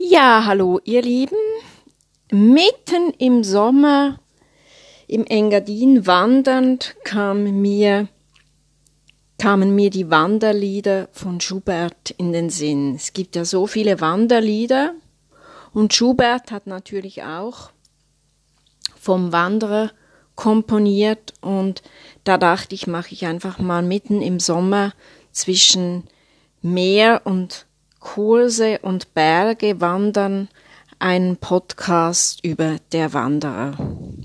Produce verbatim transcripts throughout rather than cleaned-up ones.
Ja, hallo ihr Lieben. Mitten im Sommer im Engadin wandernd kam mir, kamen mir die Wanderlieder von Schubert in den Sinn. Es gibt ja so viele Wanderlieder und Schubert hat natürlich auch vom Wanderer komponiert und da dachte ich, mache ich einfach mal mitten im Sommer zwischen Meer und Kurse und Berge wandern, einen Podcast über Der Wanderer.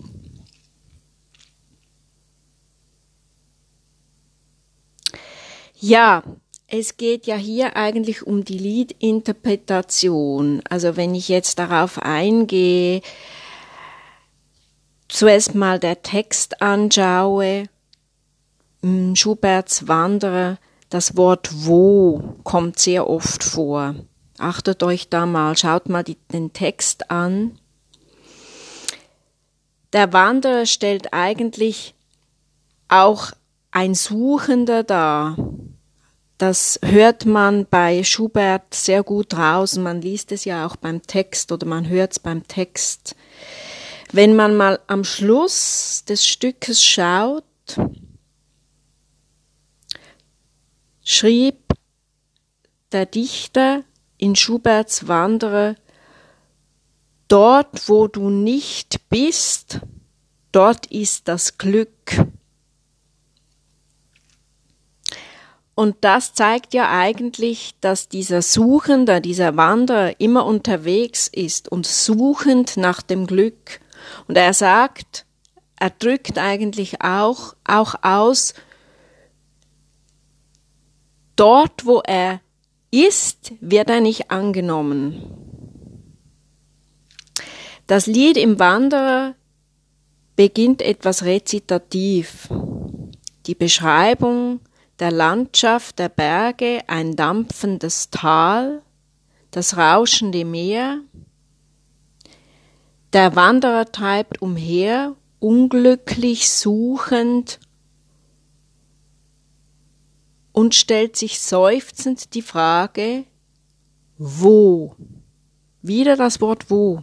Ja, es geht ja hier eigentlich um die Liedinterpretation. Also wenn ich jetzt darauf eingehe, zuerst mal der Text anschaue, Schuberts Wanderer, das Wort wo kommt sehr oft vor. Achtet euch da mal, schaut mal die, den Text an. Der Wanderer stellt eigentlich auch ein Suchender dar. Das hört man bei Schubert sehr gut raus. Man liest es ja auch beim Text oder man hört es beim Text. Wenn man mal am Schluss des Stückes schaut, schrieb der Dichter in Schuberts Wanderer: Dort, wo du nicht bist, dort ist das Glück. Und das zeigt ja eigentlich, dass dieser Suchende, dieser Wanderer immer unterwegs ist und suchend nach dem Glück. Und er sagt, er drückt eigentlich auch, auch aus, dort, wo er ist, wird er nicht angenommen. Das Lied im Wanderer beginnt etwas rezitativ. Die Beschreibung der Landschaft, der Berge, ein dampfendes Tal, das rauschende Meer. Der Wanderer treibt umher, unglücklich suchend, und stellt sich seufzend die Frage, wo? Wieder das Wort wo.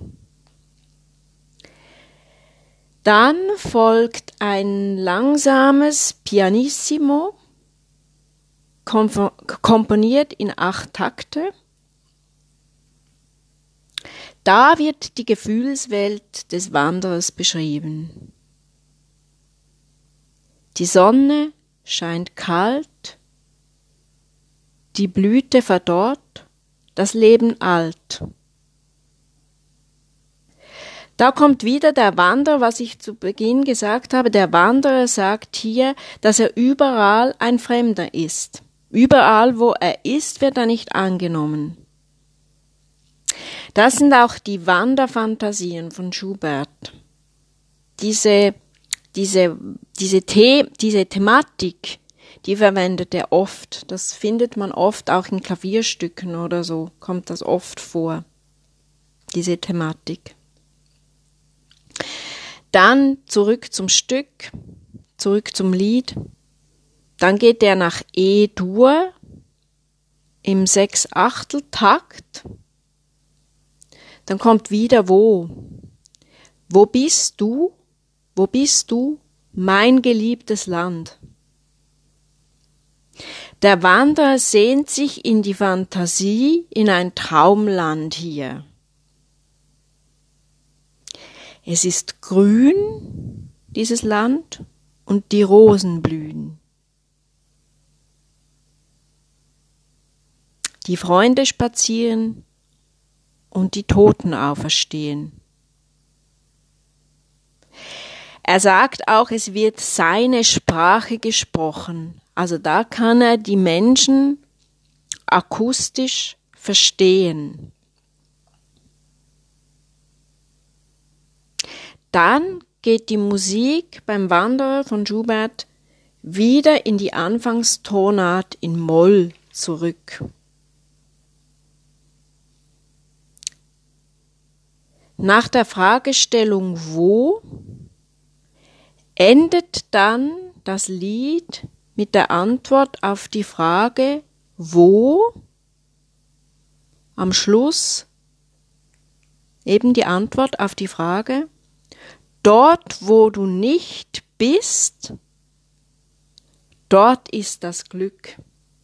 Dann folgt ein langsames Pianissimo, komponiert in acht Takte. Da wird die Gefühlswelt des Wanderers beschrieben. Die Sonne scheint kalt, die Blüte verdorrt, das Leben alt. Da kommt wieder der Wanderer, was ich zu Beginn gesagt habe. Der Wanderer sagt hier, dass er überall ein Fremder ist. Überall, wo er ist, wird er nicht angenommen. Das sind auch die Wanderfantasien von Schubert. Diese, diese, diese, The- diese Thematik, die verwendet er oft. Das findet man oft auch in Klavierstücken oder so, kommt das oft vor, diese Thematik. Dann zurück zum Stück, zurück zum Lied. Dann geht er nach E-Dur im Sechs-Achtel-Takt. Dann kommt wieder wo. Wo bist du? Wo bist du, mein geliebtes Land? Der Wanderer sehnt sich in die Fantasie, in ein Traumland hier. Es ist grün, dieses Land, und die Rosen blühen. Die Freunde spazieren und die Toten auferstehen. Er sagt auch, es wird seine Sprache gesprochen. Also da kann er die Menschen akustisch verstehen. Dann geht die Musik beim Wanderer von Schubert wieder in die Anfangstonart in Moll zurück. Nach der Fragestellung wo endet dann das Lied mit der Antwort auf die Frage wo am Schluss eben die Antwort auf die Frage, dort, wo du nicht bist, dort ist das Glück.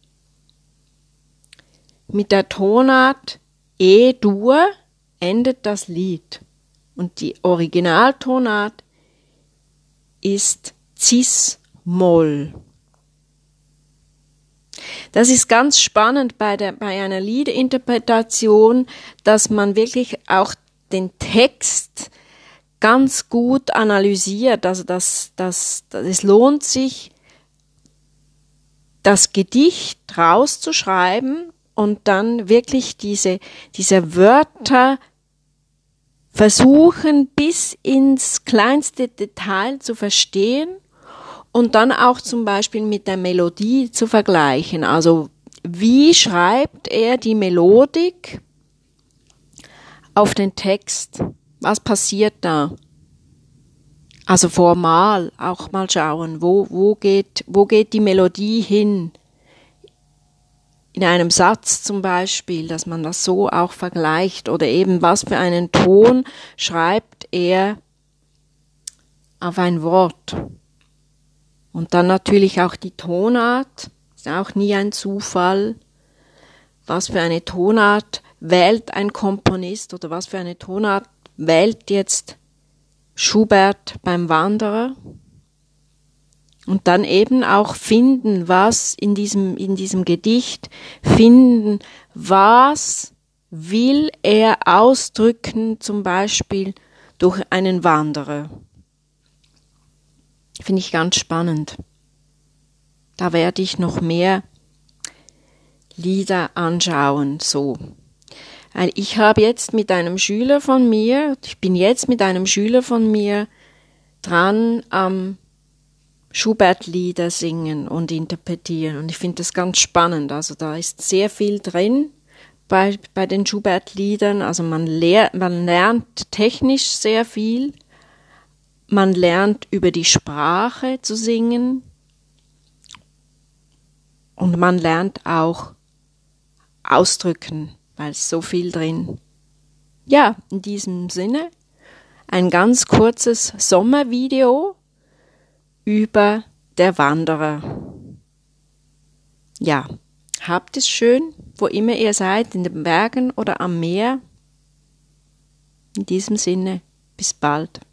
Mit der Tonart E-Dur endet das Lied und die Originaltonart ist Cis-Moll. Das ist ganz spannend bei, der, bei einer Liedinterpretation, dass man wirklich auch den Text ganz gut analysiert. Also das, das, das, es lohnt sich, das Gedicht rauszuschreiben und dann wirklich diese, diese Wörter versuchen, bis ins kleinste Detail zu verstehen und dann auch zum Beispiel mit der Melodie zu vergleichen. Also wie schreibt er die Melodik auf den Text? Was passiert da? Also formal auch mal schauen, wo, wo geht, wo geht die Melodie hin? In einem Satz zum Beispiel, dass man das so auch vergleicht oder eben was für einen Ton schreibt er auf ein Wort. Und dann natürlich auch die Tonart, ist auch nie ein Zufall. Was für eine Tonart wählt ein Komponist oder was für eine Tonart wählt jetzt Schubert beim Wanderer? Und dann eben auch finden, was in diesem, in diesem Gedicht, finden, was will er ausdrücken, zum Beispiel durch einen Wanderer. Finde ich ganz spannend. Da werde ich noch mehr Lieder anschauen, so. Ich habe jetzt mit einem Schüler von mir, ich bin jetzt mit einem Schüler von mir dran am Schubert-Lieder singen und interpretieren. Und ich finde das ganz spannend. Also da ist sehr viel drin bei, bei den Schubert-Liedern. Also man, lehr, man lernt technisch sehr viel. Man lernt über die Sprache zu singen. Und man lernt auch ausdrücken, weil es so viel drin. Ja, in diesem Sinne ein ganz kurzes Sommervideo über der Wanderer. Ja, habt es schön, wo immer ihr seid, in den Bergen oder am Meer. In diesem Sinne, bis bald.